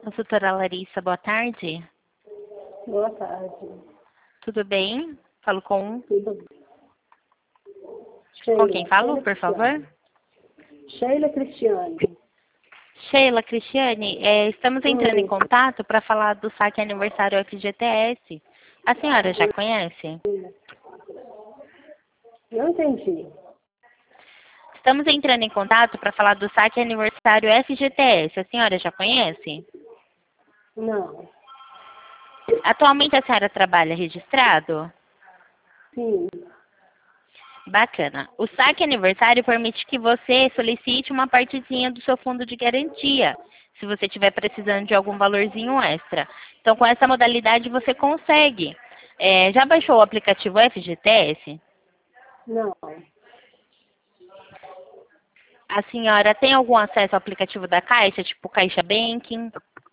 Consultora Larissa, boa tarde. Boa tarde. Tudo bem? Falo com... Tudo bem. Com quem falo, por favor? Sheila Cristiane. Sheila Cristiane, estamos entrando em contato para falar do saque aniversário FGTS. A senhora já conhece? Não entendi. Estamos entrando em contato para falar do saque aniversário FGTS. A senhora já conhece? Não. Atualmente a senhora trabalha registrado? Sim. Bacana. O saque aniversário permite que você solicite uma partezinha do seu fundo de garantia, se você estiver precisando de algum valorzinho extra. Então, com essa modalidade, você consegue. Já baixou o aplicativo FGTS? Não. A senhora tem algum acesso ao aplicativo da Caixa, tipo Caixa Banking?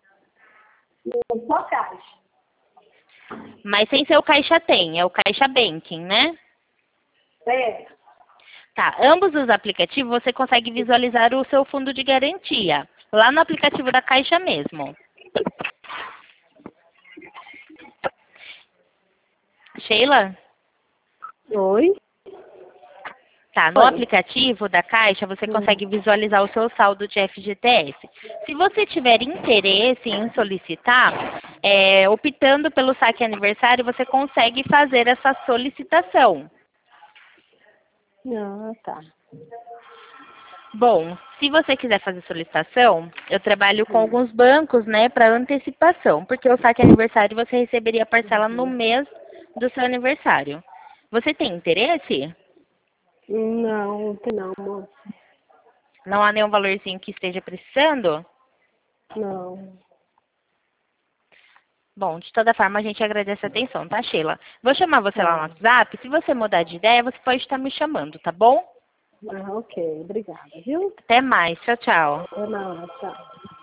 Só caixa. Mas sem ser o Caixa Tem, é o Caixa Banking, né? É. Tá, ambos os aplicativos você consegue visualizar o seu fundo de garantia, lá no aplicativo da Caixa mesmo. Sheila? Oi? Tá, no Oi. aplicativo da Caixa você consegue visualizar o seu saldo de FGTS. Se você tiver interesse em solicitar, optando pelo saque aniversário, você consegue fazer essa solicitação. Ah, tá. Bom, se você quiser fazer solicitação, eu trabalho com alguns bancos, né, para antecipação, porque o saque aniversário você receberia a parcela no mês do seu aniversário. Você tem interesse? Não, não, moça. Não há nenhum valorzinho que esteja precisando? Não. Bom, de toda forma, a gente agradece a atenção, tá, Sheila? Vou chamar você lá no Tá. WhatsApp. Se você mudar de ideia, você pode estar me chamando, tá bom? Ah, ok. Obrigada, viu? Até mais. Tchau, tchau. Não, tchau.